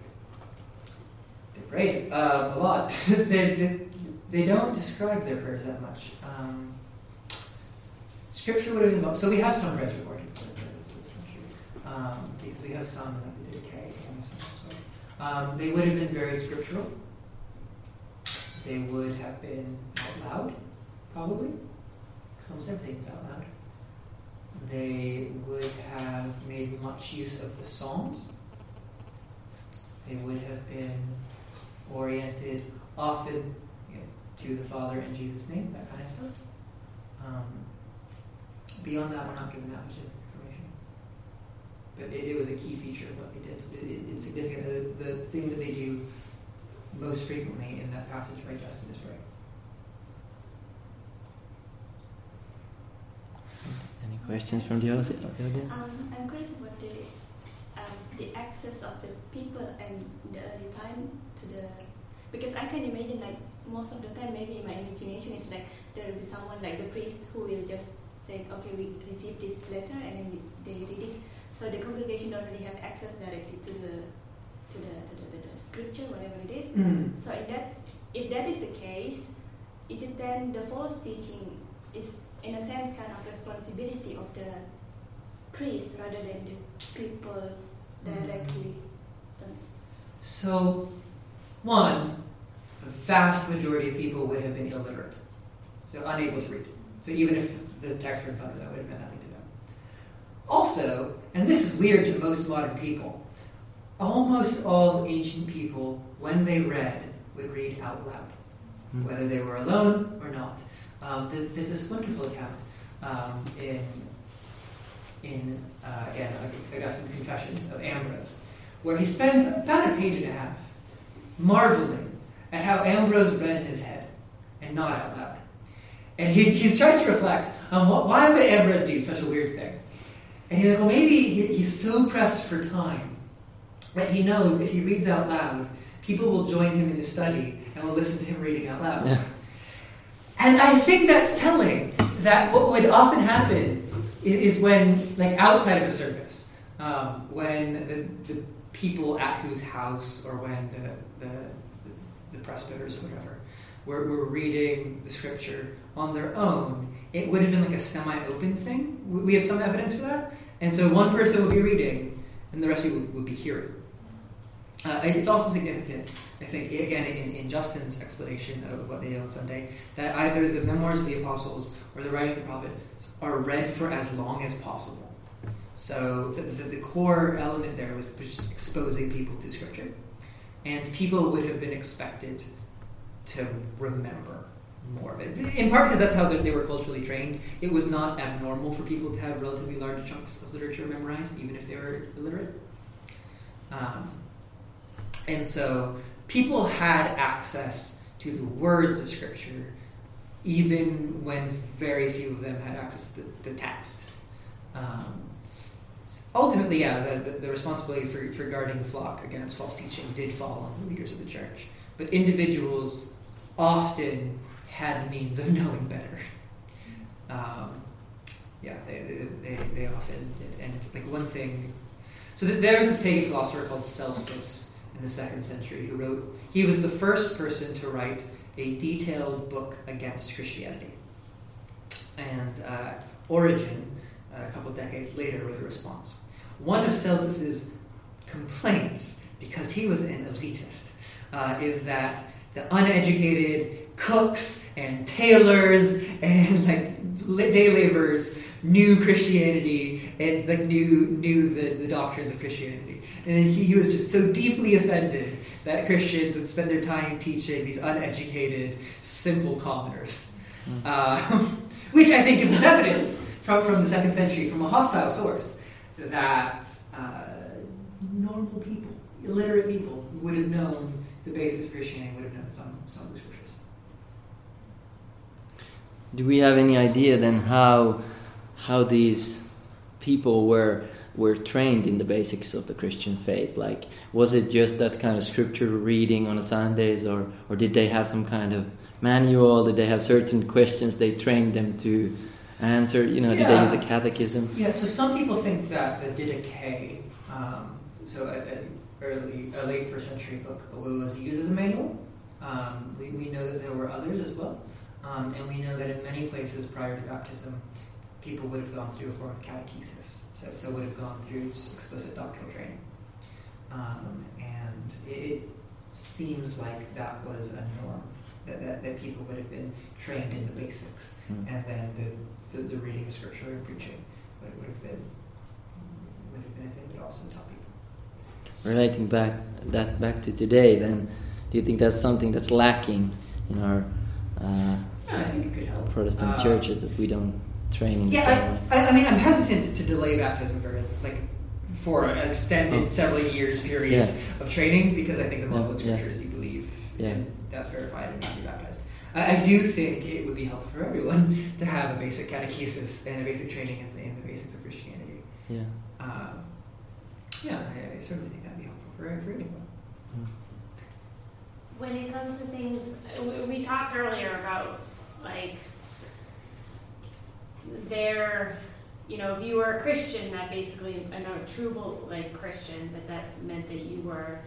They prayed uh, a lot. they, they they don't describe their prayers that much. Um, scripture would have been so we have some prayers recorded, um, because we have some like the Didache and some. Um, they would have been very scriptural. They would have been out loud, probably, because almost everything was out loud. They would have made much use of the Psalms. They would have been oriented often, you know, to the Father in Jesus' name, that kind of stuff. Um, beyond that, we're not given that much information. But it, it was a key feature of what they did. It, it, it's significant. The, the thing that they do most frequently in that passage by Justin is pray. Any questions from the audience? Um, I'm curious about the um, the access of the people and the early time to the, because I can imagine like most of the time maybe my imagination is like there will be someone like the priest who will just say, okay, we received this letter, and then we, they read it. So the congregation don't really have access directly to the to the to the, to the scripture, whatever it is. Mm. So if that's if that is the case, is it then the false teaching is in a sense kind of responsibility of the priest rather than the people directly. So, one, the vast majority of people would have been illiterate, so unable to read. So even if the text were in front of them, that would have meant nothing to them. Also, and this is weird to most modern people, almost all ancient people, when they read, would read out loud, mm-hmm. whether they were alone or not. Um, there's, there's this wonderful account um, in, in uh, again, Augustine's Confessions of Ambrose, where he spends about a page and a half marveling at how Ambrose read in his head and not out loud. And he, he's trying to reflect on what, why would Ambrose do such a weird thing? And he's like, well, maybe he, he's so pressed for time that he knows if he reads out loud, people will join him in his study and will listen to him reading out loud. Yeah. And I think that's telling that what would often happen is, is when, like outside of a service, um, when the, the people at whose house or when the, the, the presbyters or whatever were, were reading the scripture on their own, it would have been like a semi-open thing. We have some evidence for that. And so one person would be reading and the rest of you would, would be hearing. Uh, it's also significant, I think, again, in, in Justin's explanation of what they do on Sunday, that either the memoirs of the apostles or the writings of the prophets are read for as long as possible. So the, the, the core element there was just exposing people to Scripture. And people would have been expected to remember more of it. In part because that's how they were culturally trained. It was not abnormal for people to have relatively large chunks of literature memorized, even if they were illiterate. Um, and so people had access to the words of Scripture, even when very few of them had access to the, the text. Um, ultimately, yeah, the, the, the responsibility for, for guarding the flock against false teaching did fall on the leaders of the church. But individuals often had means of knowing better. Um, yeah, they, they, they often did. And it's like one thing... So there was this pagan philosopher called Celsus in the second century who wrote... He was the first person to write a detailed book against Christianity. And uh, Origen, a couple of decades later, wrote a response. One of Celsus's complaints, because he was an elitist, uh, is that the uneducated cooks and tailors and like day laborers knew Christianity and like knew knew the, the doctrines of Christianity, and he, he was just so deeply offended that Christians would spend their time teaching these uneducated, simple commoners, mm. uh, which I think gives us evidence from from the second century, from a hostile source, that uh, normal people, illiterate people, would have known the basics of Christianity, would have known some some of the scriptures. Do we have any idea then how how these people were were trained in the basics of the Christian faith? Like, was it just that kind of scripture reading on a Sundays, or or did they have some kind of manual? Did they have certain questions they trained them to answer? You know, yeah. Did they use a catechism? Yeah. So some people think that the Didache, um, so a, a early, a late first century book, was used as a manual. Um, we we know that there were others as well. Um, and we know that in many places prior to baptism, people would have gone through a form of catechesis, so so would have gone through explicit doctrinal training. Um, and it seems like that was a norm, that, that, that people would have been trained in the basics, mm. and then the, the the reading of scripture and preaching would, would have been would have been a thing that also taught people. Relating back that back to today, then, do you think that's something that's lacking in our Uh, yeah, I think it could help. Protestant uh, churches, that we don't train in yeah, the same way? I, I mean, I'm hesitant to, to delay baptism for like for an extended oh. several years period yeah. of training, because I think the moment yeah. scripture is you believe, yeah. and that's verified and not be baptized. I, I do think it would be helpful for everyone to have a basic catechesis and a basic training in, in the basics of Christianity. Yeah, um, yeah, I, I certainly think that'd be helpful for for anyone. Mm. When it comes to things, we talked earlier about, like, their, you know, if you were a Christian, that basically, I know, a true, like, Christian, that that meant that you were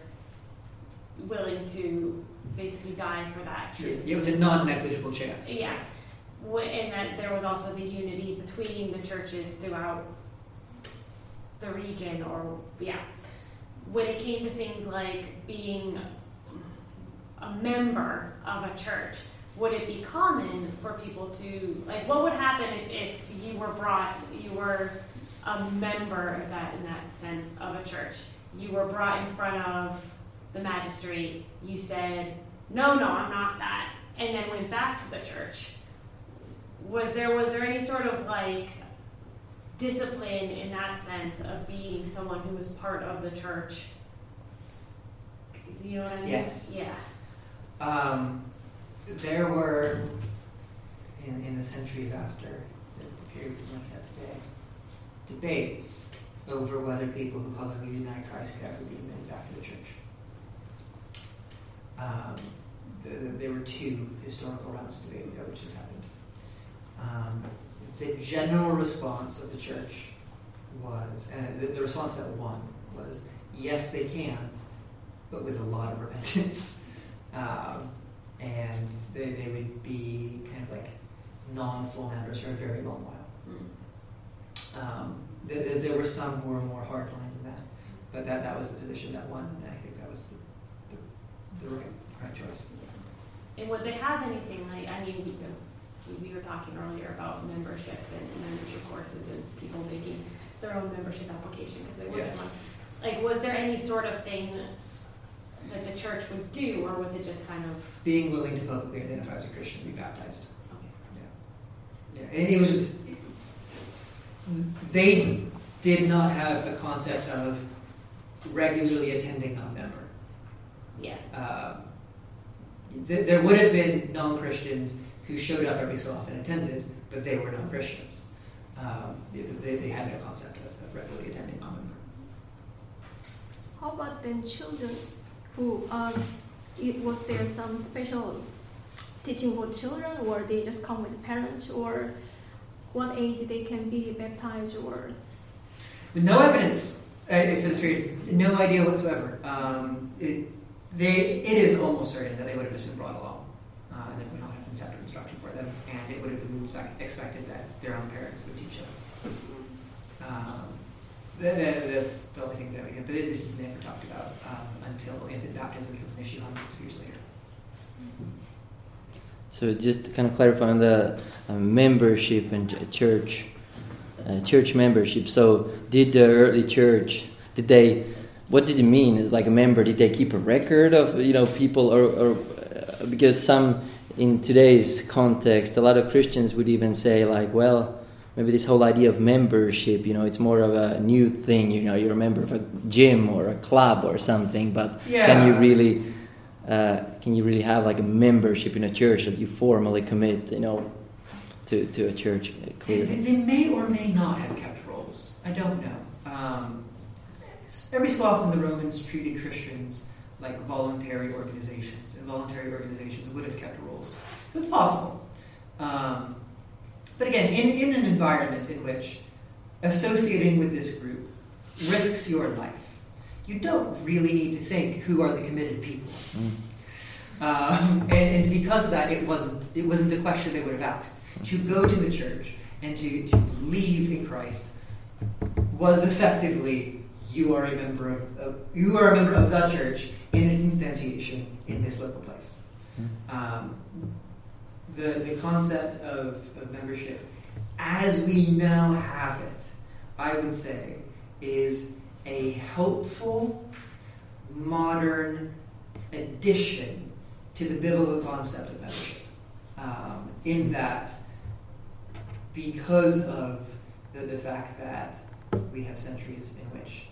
willing to basically die for that truth. It was a non-negligible chance. Yeah. wh- and that there was also the unity between the churches throughout the region, or yeah. When it came to things like being a member of a church, would it be common for people to, like, what would happen if, if you were brought, you were a member of that, in that sense, of a church? You were brought in front of the magistrate, you said, no, no, I'm not that, and then went back to the church. Was there, was there any sort of, like, discipline in that sense of being someone who was part of the church? Do you know what I mean? Yes. Yeah. Um, there were, in, in the centuries after the period we're looking at today, debates over whether people who publicly deny Christ could ever be admitted back to the church. Um, the, the, there were two historical rounds of debate which has happened. Um, the general response of the church was, and the, the response that won was, yes, they can, but with a lot of repentance. Um, and they, they would be kind of like non-full members for a very long while. Mm. Um, there, there were some who were more hardline than that, but that, that was the position that won, and I think that was the, the, the right, right choice. And would they have anything like, I mean, we, we were talking earlier about membership and membership courses and people making their own membership application because they wouldn't Yes. want. Like, was there any sort of thing that the church would do, or was it just kind of Being willing to publicly identify as a Christian and be baptized. okay. Yeah, and it was just, they did not have a concept of regularly attending non-member. Yeah. Um, th- there would have been non-Christians who showed up every so often and attended, but they were non-Christians. Um, they, they had no concept of, of regularly attending non-member. How about then children who, um, it, was there some special teaching for children, or they just come with parents, or what age they can be baptized, or? No evidence uh, for this period. No idea whatsoever. Um, it, they, it is almost certain that they would have just been brought along, uh, and there would not have been separate instruction for them, and it would have been expect, expected that their own parents would teach them. Um, that, that, that's the only thing that we can. But it is never talked about um, until infant baptism becomes an issue hundreds of years later. So just to kind of clarify on the uh, membership and ch- church, uh, church membership. So did the early church, did they, what did it mean? Like a member, did they keep a record of, you know, people, or, or uh, because some, in today's context, a lot of Christians would even say like, well, maybe this whole idea of membership, you know, it's more of a new thing, you know, you're a member of a gym or a club or something, but Yeah. can you really... Uh, can you really have like a membership in a church that you formally commit, you know, to, to a church? They, they, they may or may not have kept rolls. I don't know. Um, every so often the Romans treated Christians like voluntary organizations, and voluntary organizations would have kept rolls. So it's possible. Um, but again, in, in an environment in which associating with this group risks your life, you don't really need to think who are the committed people. Mm. Um, and, and because of that, it wasn't it wasn't a question they would have asked. To go to a church and to, to believe in Christ was effectively you are a member of, of you are a member of the church in its instantiation in this local place. Mm. Um, the the concept of, of membership, as we now have it, I would say, is a helpful, modern addition to the biblical concept of membership. Um, in that, because of the, the fact that we have centuries in which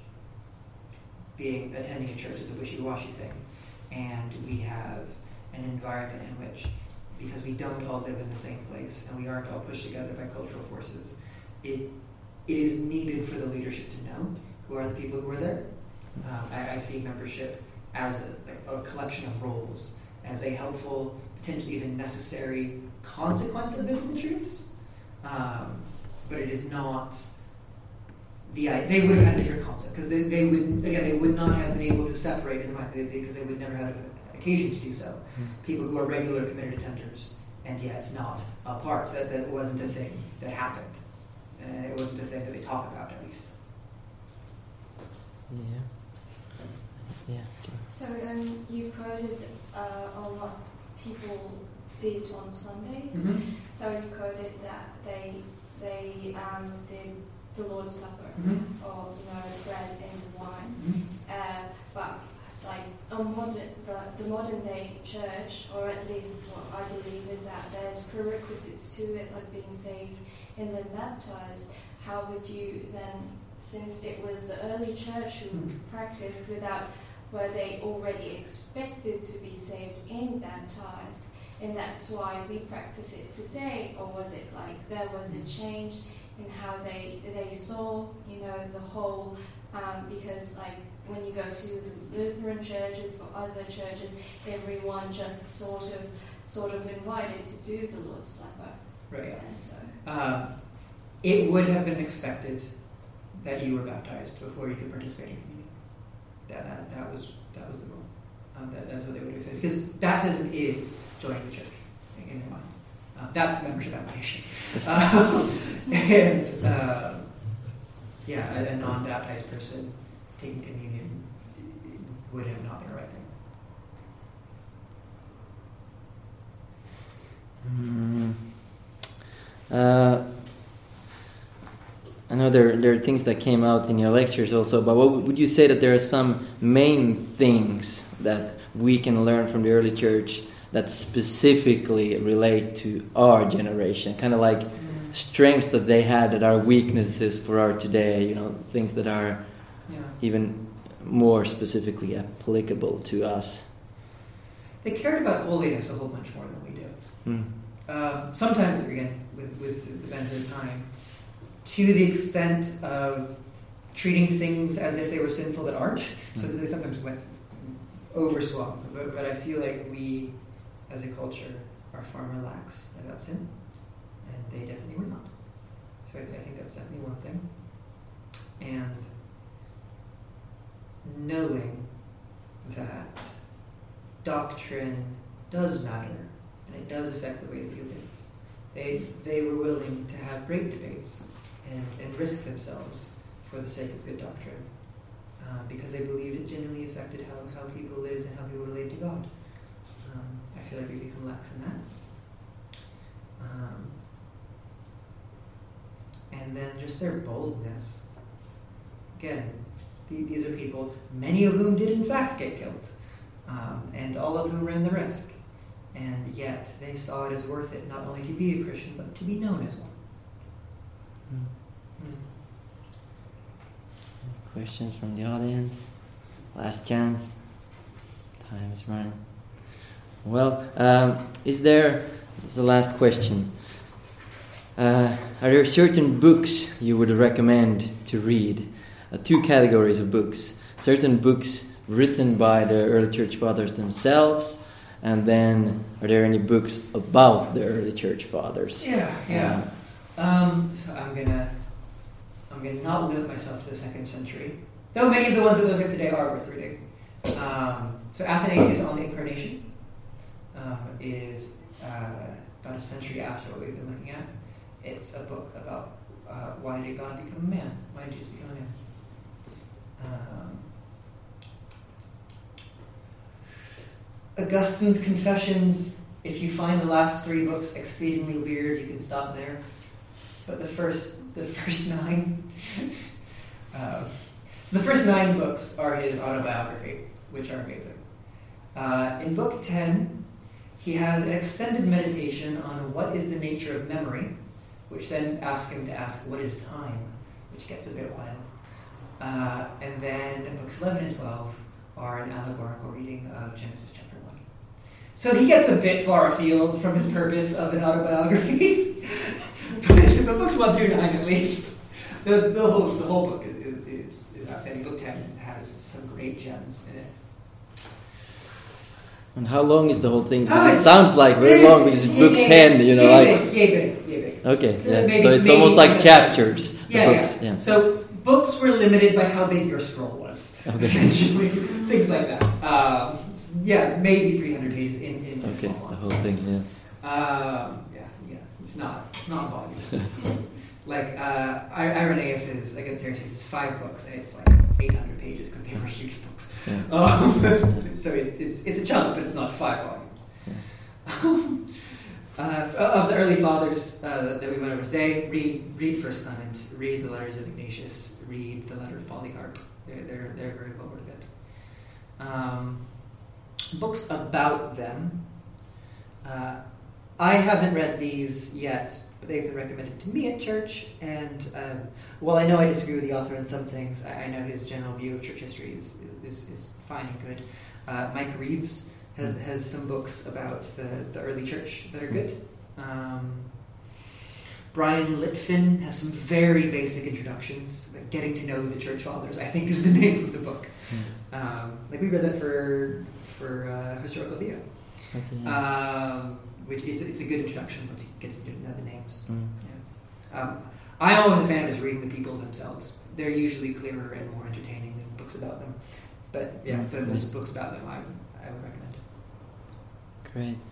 being attending a church is a wishy-washy thing, and we have an environment in which, because we don't all live in the same place and we aren't all pushed together by cultural forces, it it is needed for the leadership to know who are the people who are there. Um, I, I see membership as a, a collection of roles, as a helpful, potentially even necessary consequence of biblical truths. Um, but it is not the they would have had a different concept, because they, they would again they would not have been able to separate in the mind, because they would never have an occasion to do so. Mm. People who are regular committed attenders and yet not a part. That, that wasn't a thing that happened. Uh, it wasn't a thing that they talk about, at least. Yeah. Yeah. So um, you quoted uh, on what people did on Sundays. Mm-hmm. So you quoted that they they um, did the Lord's Supper, Mm-hmm. or you know, bread and wine. Mm-hmm. Uh, but like on modern, the, the modern day church, or at least what I believe is that there's prerequisites to it, like being saved and then baptized. How would you then, since it was the early church who Mm. practiced without, were they already expected to be saved and baptized, and that's why we practice it today? Or was it like there was a change in how they they saw, you know, the whole, um, because like when you go to the Lutheran churches or other churches, everyone just sort of sort of invited to do the Lord's Supper. Right. And so Um, it would have been expected that you were baptized before you could participate in communion. That that, that was that was the rule. Um, that, that's what they would have said, because baptism is joining the church in, in their mind. Uh, that's the membership application. um, and uh, yeah, a, a non-baptized person taking communion would have not been the right thing. Mm. Uh, I know there there are things that came out in your lectures also, but what would you say that there are some main things that we can learn from the early church that specifically relate to our generation? Kind of like strengths that they had that are weaknesses for our today, you know, things that are Yeah. even more specifically applicable to us. They cared about holiness a whole bunch more than we do. Mm. Um, sometimes, again, with, with the benefit of time, to the extent of treating things as if they were sinful that aren't, so that they sometimes went overswung. But, but I feel like we, as a culture, are far more lax about sin, and they definitely were not. So I, th- I think that's definitely one thing. And knowing that doctrine does matter, and it does affect the way that you live. They they were willing to have great debates and, and risk themselves for the sake of good doctrine, uh, because they believed it genuinely affected how, how people lived and how people related to God. Um, I feel like we become lax in that. Um, and then just their boldness. Again, th- these are people, many of whom did in fact get killed, um, and all of whom ran the risk. And yet, they saw it as worth it, not only to be a Christian, but to be known as one. Mm. Mm. Questions from the audience? Last chance. Time is running. Well, um, is there, this is the last question. Uh, are there certain books you would recommend to read? Uh, two categories of books. Certain books written by the early church fathers themselves, and then are there any books about the early church fathers? Yeah, yeah. Um, so I'm gonna, I'm gonna not limit myself to the second century, though many of the ones that we look at today are worth reading. Um, so Athanasius on the Incarnation um, is uh, about a century after what we've been looking at. It's a book about uh, why did God become a man? Why did Jesus become a man? Um, Augustine's Confessions. If you find the last three books exceedingly weird, you can stop there. But the first, the first nine, uh, so the first nine books are his autobiography, which are amazing. Uh, in book ten, he has an extended meditation on what is the nature of memory, which then asks him to ask what is time, which gets a bit wild. Uh, and then books eleven and twelve are an allegorical reading of Genesis chapter one. So he gets a bit far afield from his purpose of an autobiography. but, but books one through nine, at least, the, the whole the whole book is, is, is outstanding. Book ten has some great gems in it. And how long is the whole thing? Oh, It sounds like very long because it's book yay, ten, you know, yay like... big, yay big, yay big. Okay, yeah. Maybe- so it's maybe almost like five chapters, the Yeah, books. yeah. Yeah. So books were limited by how big your scroll was, Okay. essentially. Things like that. Um, yeah, maybe three hundred pages in, in a Okay, small the one. whole thing, yeah. Um, yeah, yeah, it's not, it's not volumes. Like, uh, Irenaeus is, Against Heresy is five books, and it's like eight hundred pages, because they were huge books. Yeah. Um, so it, it's, it's a chunk, but it's not five volumes. Yeah. uh, of the early fathers uh, that we went over today, read read First Clement, read the letters of Ignatius, read the letter of Polycarp. They're, they're, they're very well worth it. Um, books about them. Uh, I haven't read these yet, but they've been recommended to me at church. And um, while I know I disagree with the author on some things, I, I know his general view of church history is is, is fine and good. Uh, Mike Reeves has has some books about the, the early church that are good. Um, Brian Litfin has some very basic introductions. Like Getting to Know the Church Fathers, I think, is the name of the book. Um, like we read that for for uh, historical theo. Okay. Um, which it's, it's a good introduction once you get to know the names. Mm. Yeah. Um, I'm always a fan of just reading the people themselves. They're usually clearer and more entertaining than books about them. But yeah, Mm. th- those books about them, I, I would recommend. Great.